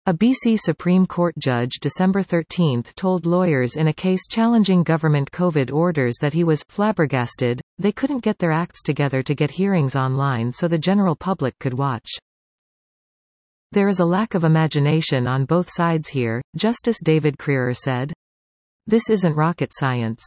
A BC Supreme Court judge December 13 told lawyers in a case challenging government COVID orders that he was flabbergasted they couldn't get their acts together to get hearings online so the general public could watch. There is a lack of imagination on both sides here, Justice David Crerar said. This isn't rocket science.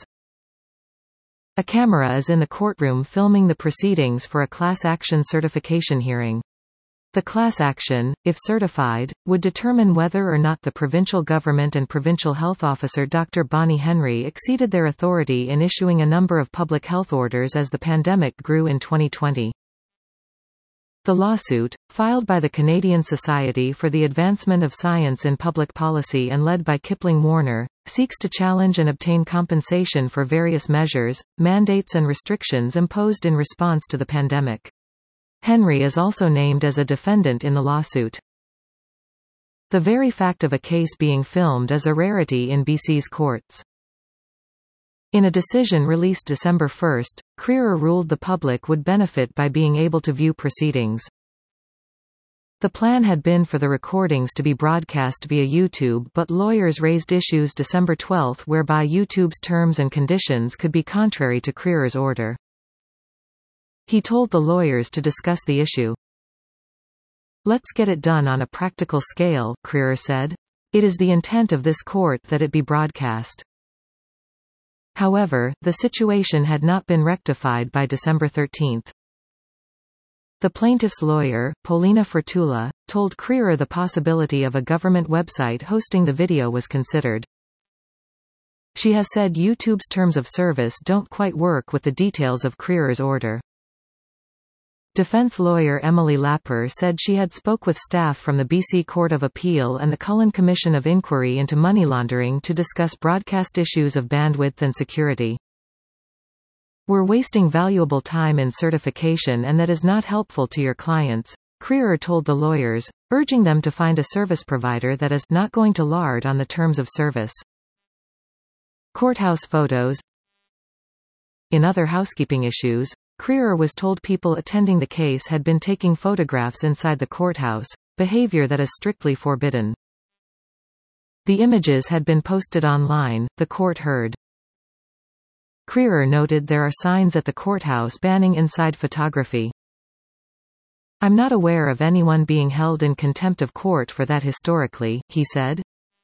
A camera is in the courtroom filming the proceedings for a class action certification hearing. The class action, if certified, would determine whether or not the provincial government and provincial health officer Dr. Bonnie Henry exceeded their authority in issuing a number of public health orders as the pandemic grew in 2020. The lawsuit, filed by the Canadian Society for the Advancement of Science in Public Policy and led by Kipling Warner, seeks to challenge and obtain compensation for various measures, mandates and restrictions imposed in response to the pandemic. Henry is also named as a defendant in the lawsuit. The very fact of a case being filmed is a rarity in BC's courts. In a decision released December 1, Crerar ruled the public would benefit by being able to view proceedings. The plan had been for the recordings to be broadcast via YouTube, but lawyers raised issues December 12 whereby YouTube's terms and conditions could be contrary to Crerar's order. He told the lawyers to discuss the issue. Let's get it done on a practical scale, Crerar said. It is the intent of this court that it be broadcast. However, the situation had not been rectified by December 13. The plaintiff's lawyer, Paulina Fertula, told Crerar the possibility of a government website hosting the video was considered. She has said YouTube's terms of service don't quite work with the details of Crerar's order. Defense lawyer Emily Lapper said she had spoke with staff from the BC Court of Appeal and the Cullen Commission of Inquiry into Money Laundering to discuss broadcast issues of bandwidth and security. We're wasting valuable time in certification and that is not helpful to your clients, Crerar told the lawyers, urging them to find a service provider that is not going to lard on the terms of service. Courthouse photos. In other housekeeping issues, Crerar was told people attending the case had been taking photographs inside the courthouse, behavior that is strictly forbidden. The images had been posted online, the court heard. Crerar noted there are signs at the courthouse banning inside photography. I'm not aware of anyone being held in contempt of court for that historically, he said.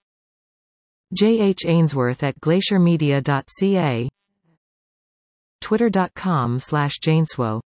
J. H. Ainsworth at glaciermedia.ca Twitter.com/Janeswo